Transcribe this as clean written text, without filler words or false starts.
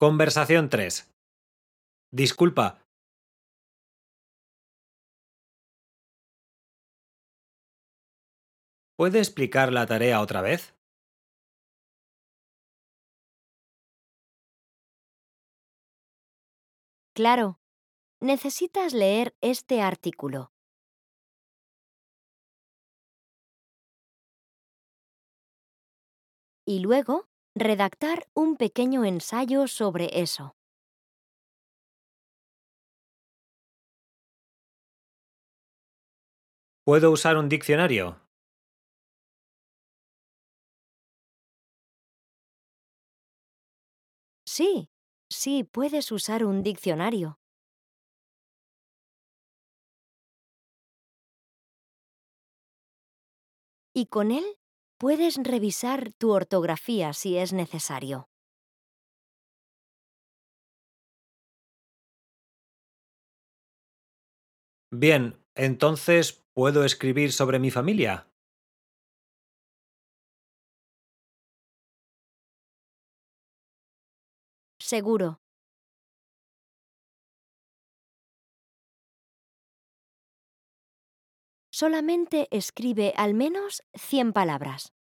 Conversación 3. Disculpa, ¿puede explicar la tarea otra vez? Claro, necesitas leer este artículo y luego redactar un pequeño ensayo sobre eso. ¿Puedo usar un diccionario? Sí, sí, puedes usar un diccionario. Y con él puedes revisar tu ortografía si es necesario. Bien, entonces, ¿puedo escribir sobre mi familia? Seguro. Solamente escribe al menos 100 palabras.